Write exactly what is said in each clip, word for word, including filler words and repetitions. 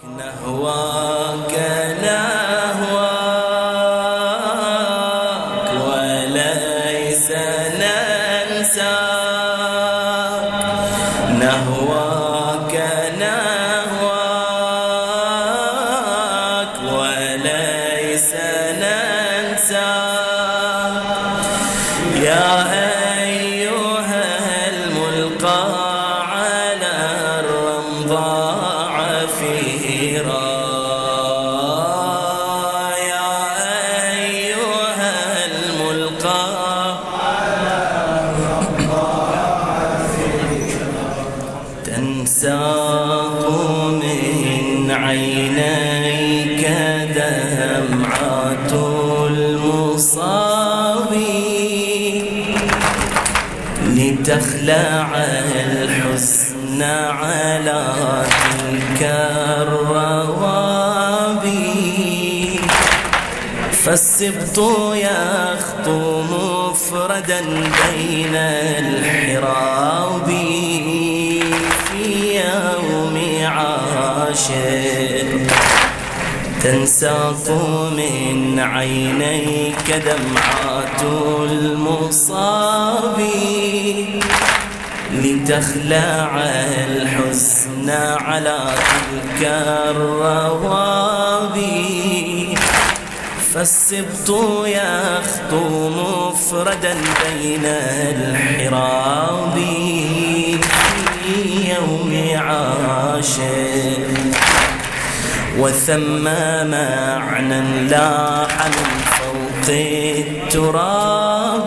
نهواك نهواك وليس ننساك نهواك نهواك وليس ننساك يا أيها الملقى على الرمضاء فيرا يا أيها الملقى على الرمضاء فيرا تنساق من عينيك دمعة المصاب لتخلع الحزن على تلك الروابي فالسبط يخطو مفردا بين الحراب في يوم عاشر تنساق من عينيك دمعات المصاب لتخلع الحزن على تلك الروابي فالسبط يخطو مفردا بين الحراب في يوم عاشر وثم معنى لاح من فوق التراب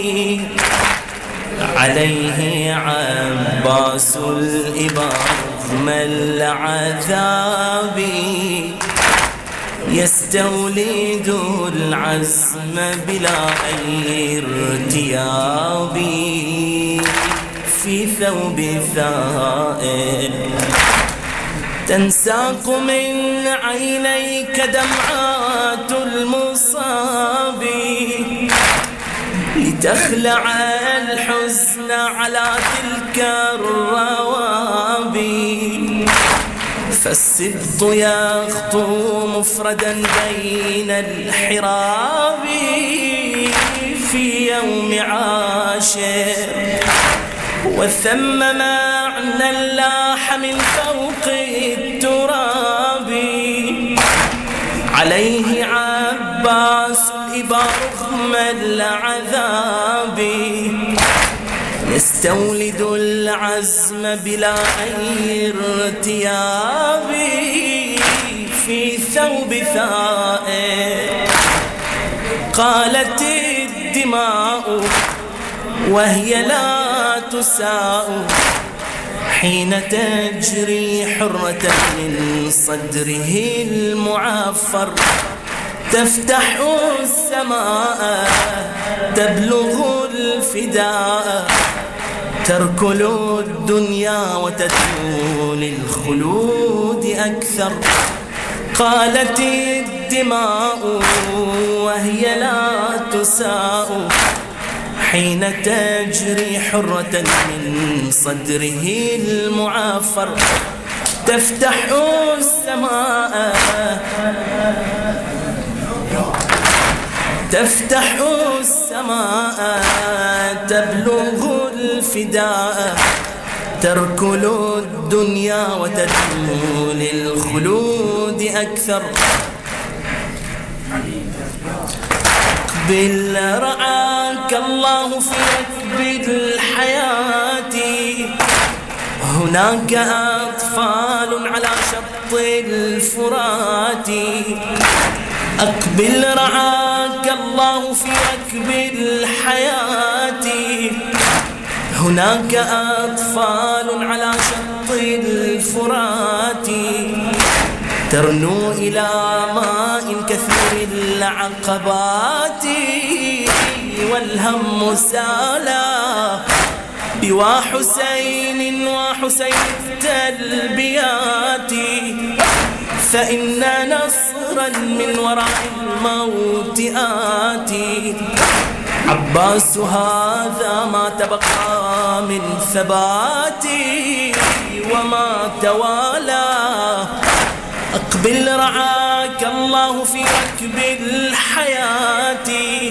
عليه عباس الإباء رغم العذاب يستولد العزم بلا أي ارتياب في ثوب ثائر تنساق من عينيك دمعات المصاب لتخلع الحزن على تلك الروابي فالسبط يخطو مفردا بين الحراب في يوم عاشر وثم معنى لاح من فوق التراب عليه عباس الإباء رغم العذاب يستولد العزم بلا أي ارتياب في ثوب ثائر قالت الدماء وهي لا تساء حين تجري حرة من صدره المعفر تفتح السماء تبلغ الفداء تركل الدنيا وتدعو للخلود أكثر قالت الدماء وهي لا تساء حين تجري حرة من صدره المعافر تفتح السماء تفتح السماء تبلغ الفداء تركل الدنيا وتدعو للخلود أكثر اقبل رعاك الله في ركب الحياة هناك أطفال على شط الفرات أقبل رعاك الله في ركب الحياة هناك أطفال على شط الفرات ترنو إلى ماء كثير العقبات والهم سالا بوا حسين وحسين التلبيات فإن نصرا من وراء الموت آتي عباس هذا ما تبقى من ثباتي وما توالى أقبل رعاك الله في ركب الحياة،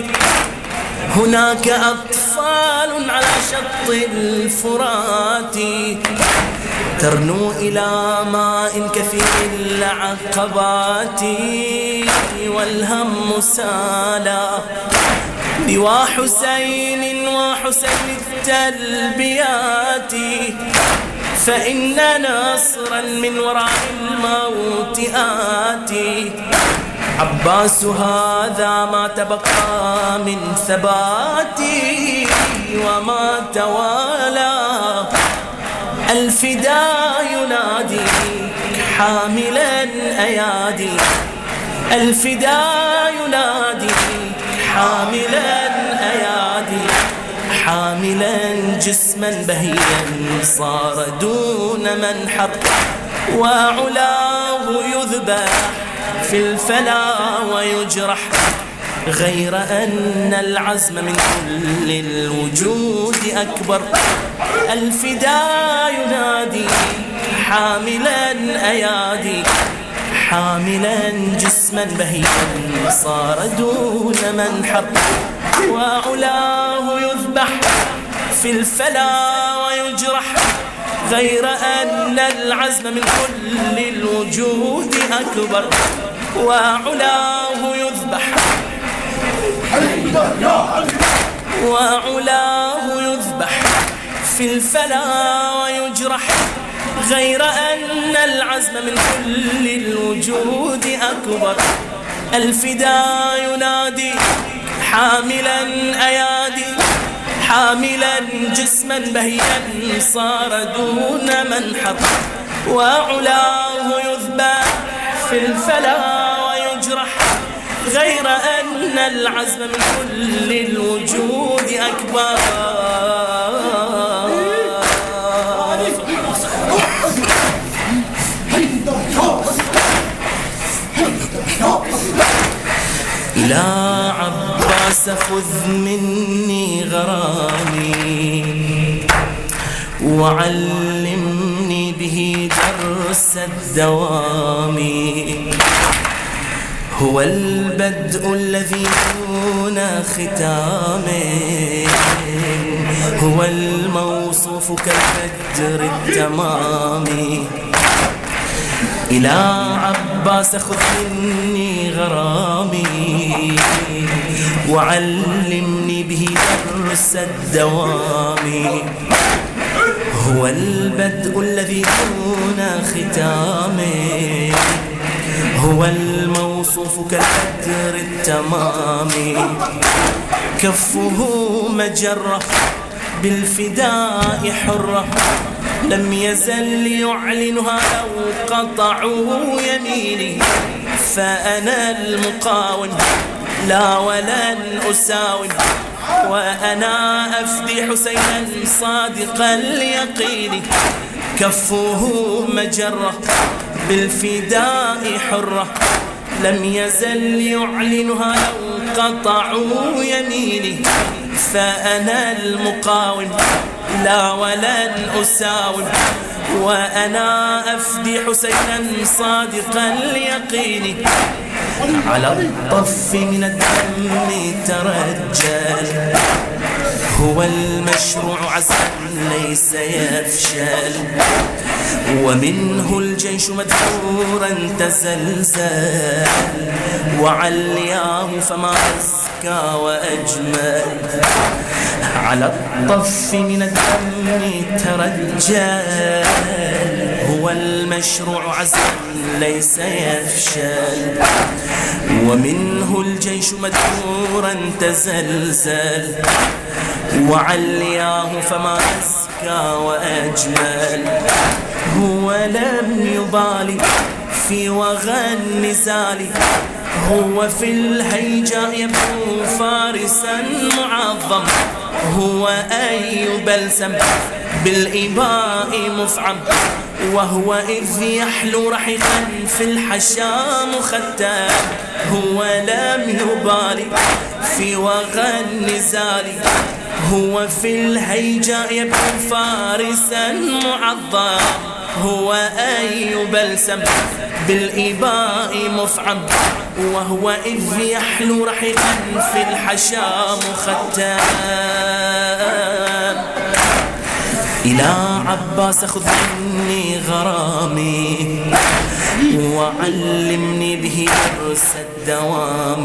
هناك أطفال على شط الفرات، ترنو إلى ماء كثير العقبات، والهم سالا بوا حسين وحسين التلبيات، فإن نصرا من وراء الموت آتي. عباس هذا ما تبقى من ثباتي، وما توالى الفداء يناديك حاملا أيادي، الفداء يناديك حاملا أيادي، حاملا جسما بهيا صار دون منحر، وعلاه يذبح في الفلا ويجرح، غير أن العزم من كل الوجود أكبر. الفداء ينادي حاملا أيادي، حاملا جسما بهيا صار دون منحر، وعلاه يذبح في الفلا ويجرح، غير أن العزم من كل الوجود أكبر، وعلاه يذبح وعلاه يذبح في الفلا ويجرح، غير أن العزم من كل الوجود أكبر. الفداء ينادي حاملا أيادي، حاملا جسما بهيا صار دون منحر، وعلاه يذبح في الفلا ويجرح، غير أن العزم من كل الوجود أكبر. إلى عباس خذ مني غرامي، وعلمني به درس الدوام، هو البدء الذي دون ختام، هو الموصوف كالبدر التمام. إلى عباس خذ مني غرامي، وعلمني به درس الدوام، هو البدء الذي دون ختام، هو الموصوف كالبدر التمام. كفه مجرة بالفداء حرة، لم يزل يعلنها لو قطعوا يميني، فأنا المقاوم لا ولن أساوم، وأنا أفدي حسينا صادق اليقين. كفه مجرة بالفداء حرة، لم يزل يعلنها لو قطعوا يميني، فأنا المقاوم لا ولن أساوم، وأنا أفدي حسينا صادق اليقين. على الطف من الدم ترجل، هو المشروع عزما ليس يفشل، ومنه الجيش مدحورا تزلزل، وعلياه فما أزكى وأجمل. على الطف من الدم ترجل، هو المشروع عزما ليس يفشل، ومنه الجيش مدحورا تزلزل، وعلياه فما أزكى وأجمل. هو لم يبالي في وغى النزال، هو في الهيجاء يبدو فارسا معظم، هو أي بلسم بالإباء مفعم، وهو إذ يحلو رحيقا في الحشا مختم. هو لم يبالي في وغى النزال، هو في الهيجاء يبدو فارسا معظم، هو أي بلسم بالإباء مفعم، وهو إذ يحلو رحيقا في الحشا مختام. إلى عباس خذ مني غرامي وعلمني به درس الدوام،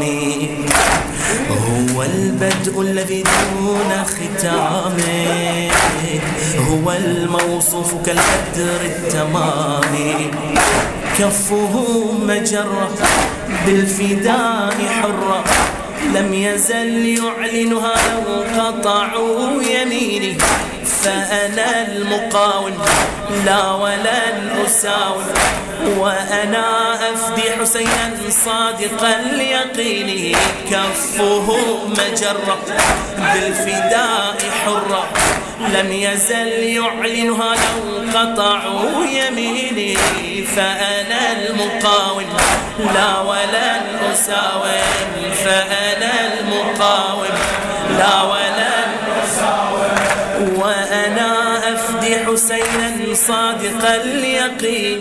هو البدء الذي دون ختام، هو الموصوف كالبدر التمام، كفه مجرة بالفداء حرة، لم يزل يعلنها لو قطعوا يميني، فأنا المقاوم لا ولن أساوم، وأنا أفدي حسينا صادق اليقين، كفه مجرة بالفداء حرة، لم يزل يعلنها لو قطعوا يميني، فأنا المقاوم لا ولن أساوم، فأنا المقاوم لا ولن أساوم، وأنا أفدي حسينا صادق اليقين.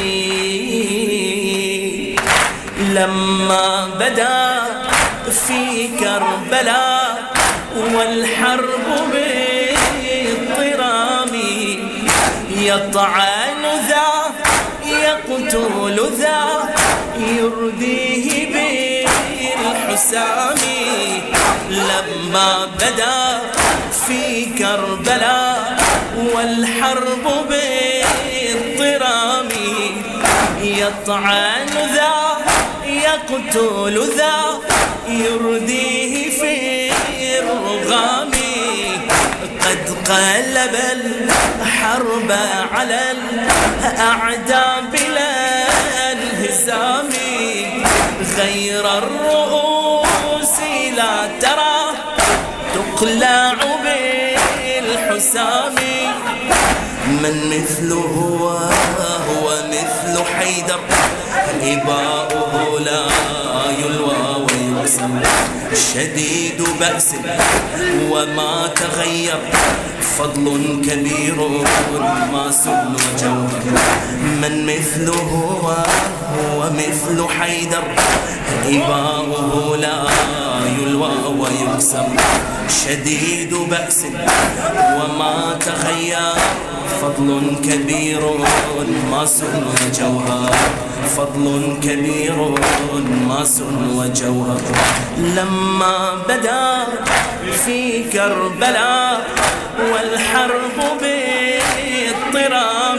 لما بدا في كربلاء والحرب باضطرام، يطعن ذا يقتل ذا يرديه بالحسام، لما بدا في كربلاء والحرب باضطرام، يطعن ذا يقتل ذا يرديه في الرغام، قد قلب الحرب على الأعداء بلا انهزام، غير الرؤوس لا ترى تقلع بالحسام، من مثله هو مثل حيدر، إباؤه لا يلوى ويقسم، شديد بأس وما تغير، فضل كبير ما سن وجوهر، من مثله هو مثل حيدر، إباؤه لا يلوى ويقسم، شديد بأس وما تغير، فضل كبير ما سن وجوهر، فضل كبير ما سن وجوهر. لما بدا في كربلاء والحرب باضطرام،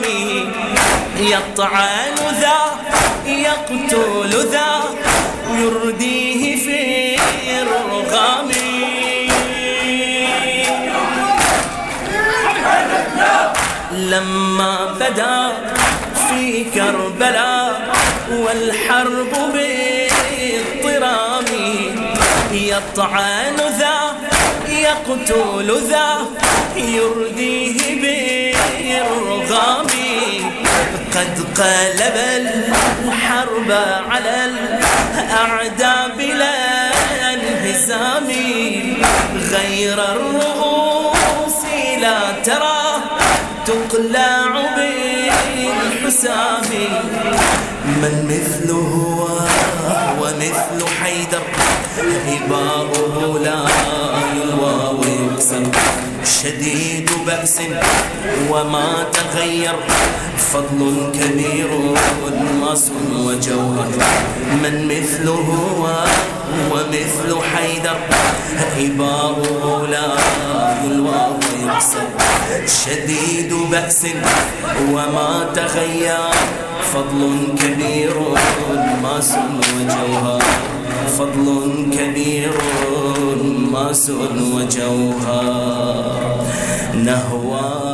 يطعن ذا يقتل ذا يرديه في الرغام، لما بدا في كربلاء والحرب باضطرام، يطعن ذا يقتل ذا يرديه بالرغام، قد قلب الحرب على الأعداء بلا انهزام، غير الرؤوس لا ترى تقلع بالحسام، من مثله ومثل حيدر، إباؤه لا يلوى ويقسم، شديد بأس وما تغير، فضل كبير ما سن وجوهر، من مثله ومثل حيدر، إباؤه لا يلوى ويقسم، شديد بأس وما تغير، فضل كبير ما سن وجوهر، فضل كبير ما سن وجوهر. نهوى